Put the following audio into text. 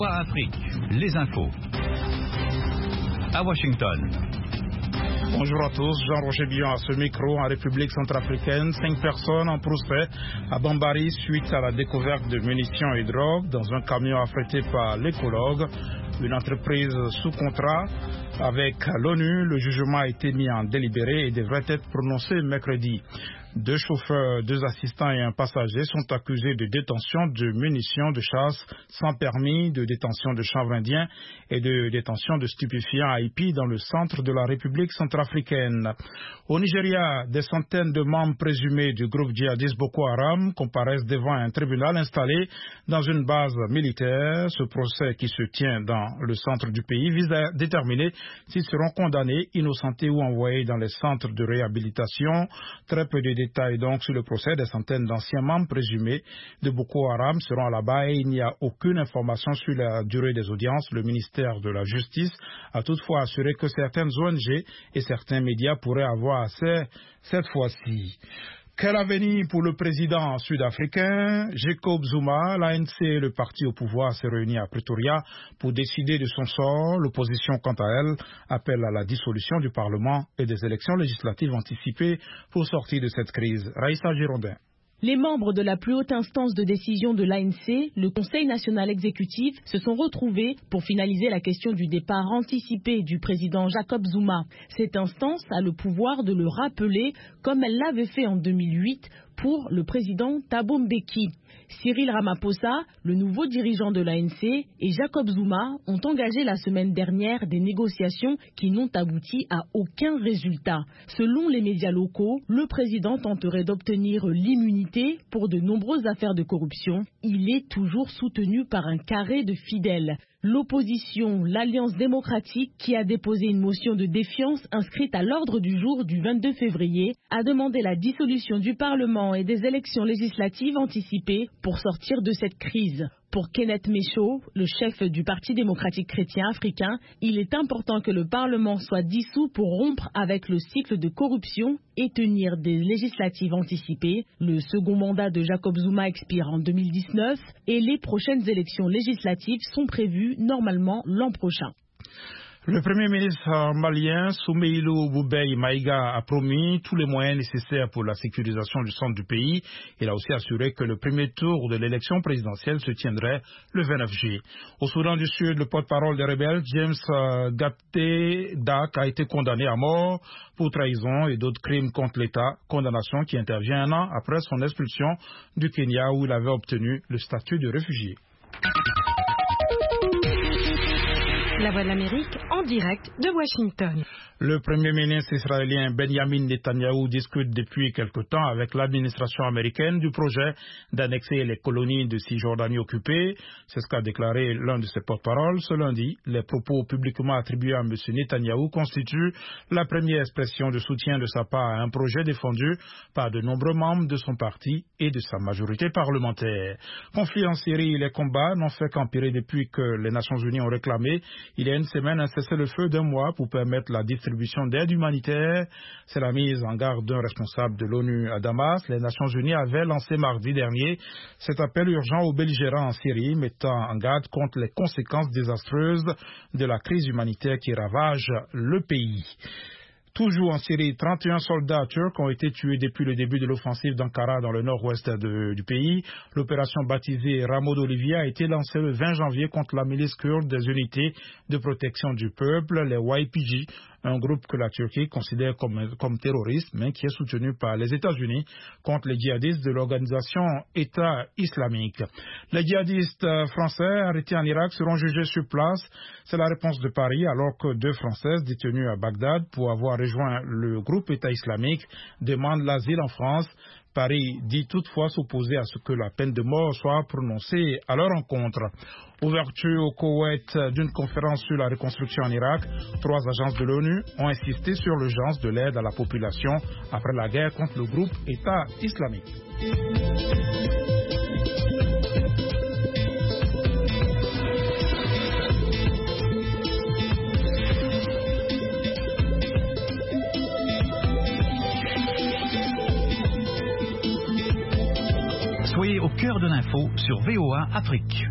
Afrique, les infos. À Washington. Bonjour à tous, Jean-Roger Billon à ce micro. En République centrafricaine, 5 personnes en procès à Bambari suite à la découverte de munitions et drogues dans un camion affrété par l'écologue, une entreprise sous contrat avec l'ONU. Le jugement a été mis en délibéré et devrait être prononcé mercredi. 2 chauffeurs, 2 assistants et un passager sont accusés de détention de munitions de chasse sans permis, de détention de chanvre indien et de détention de stupéfiants à Ipi dans le centre de la République centrafricaine. Au Nigeria, des centaines de membres présumés du groupe djihadiste Boko Haram comparaissent devant un tribunal installé dans une base militaire. Ce procès qui se tient dans le centre du pays vise à déterminer s'ils seront condamnés, innocentés ou envoyés dans les centres de réhabilitation. Très peu de détails donc sur le procès. Des centaines d'anciens membres présumés de Boko Haram seront là-bas et il n'y a aucune information sur la durée des audiences. Le ministère de la Justice a toutefois assuré que certaines ONG et certains médias pourraient avoir accès cette fois-ci. Quel avenir pour le président sud-africain Jacob Zuma? L'ANC, le parti au pouvoir, s'est réuni à Pretoria pour décider de son sort. L'opposition, quant à elle, appelle à la dissolution du Parlement et des élections législatives anticipées pour sortir de cette crise. Raïssa Girondin. Les membres de la plus haute instance de décision de l'ANC, le Conseil national exécutif, se sont retrouvés pour finaliser la question du départ anticipé du président Jacob Zuma. Cette instance a le pouvoir de le rappeler comme elle l'avait fait en 2008 pour le président Thabo Mbeki. Cyril Ramaphosa, le nouveau dirigeant de l'ANC, et Jacob Zuma ont engagé la semaine dernière des négociations qui n'ont abouti à aucun résultat. Selon les médias locaux, le président tenterait d'obtenir l'immunité pour de nombreuses affaires de corruption. Il est toujours soutenu par un carré de fidèles. L'opposition, l'Alliance démocratique, qui a déposé une motion de défiance inscrite à l'ordre du jour du 22 février, a demandé la dissolution du Parlement et des élections législatives anticipées pour sortir de cette crise. Pour Kenneth Meshaw, le chef du Parti démocratique chrétien africain, il est important que le Parlement soit dissous pour rompre avec le cycle de corruption et tenir des législatives anticipées. Le second mandat de Jacob Zuma expire en 2019 et les prochaines élections législatives sont prévues normalement l'an prochain. Le Premier ministre malien Soumeïlou Boubèye Maïga a promis tous les moyens nécessaires pour la sécurisation du centre du pays. Il a aussi assuré que le premier tour de l'élection présidentielle se tiendrait le 29 juillet. Au Soudan du Sud, le porte-parole des rebelles, James Gapte Dak, a été condamné à mort pour trahison et d'autres crimes contre l'État, condamnation qui intervient un an après son expulsion du Kenya où il avait obtenu le statut de réfugié. La Voix de l'Amérique en direct de Washington. Le Premier ministre israélien Benjamin Netanyahou discute depuis quelque temps avec l'administration américaine du projet d'annexer les colonies de Cisjordanie occupées. C'est ce qu'a déclaré l'un de ses porte-paroles ce lundi. Les propos publiquement attribués à M. Netanyahou constituent la première expression de soutien de sa part à un projet défendu par de nombreux membres de son parti et de sa majorité parlementaire. Conflit en Syrie, les combats n'ont fait qu'empirer depuis que les Nations Unies ont réclamé il y a une semaine un cessez-le-feu d'1 mois pour permettre la distribution d'aide humanitaire. C'est la mise en garde d'un responsable de l'ONU à Damas. Les Nations Unies avaient lancé mardi dernier cet appel urgent aux belligérants en Syrie, mettant en garde contre les conséquences désastreuses de la crise humanitaire qui ravage le pays. Toujours en Syrie, 31 soldats turcs ont été tués depuis le début de l'offensive d'Ankara dans le nord-ouest du pays. L'opération baptisée Rameau d'Olivier a été lancée le 20 janvier contre la milice kurde des unités de protection du peuple, les YPG, un groupe que la Turquie considère comme terroriste, mais qui est soutenu par les États-Unis contre les djihadistes de l'organisation État islamique. Les djihadistes français arrêtés en Irak seront jugés sur place. C'est la réponse de Paris, alors que 2 Françaises détenues à Bagdad pour avoir rejoint le groupe État islamique demandent l'asile en France. Paris dit toutefois s'opposer à ce que la peine de mort soit prononcée à leur encontre. Ouverture au Koweït d'une conférence sur la reconstruction en Irak, 3 agences de l'ONU ont insisté sur l'urgence de l'aide à la population après la guerre contre le groupe État islamique. Soyez au cœur de l'info sur VOA Afrique.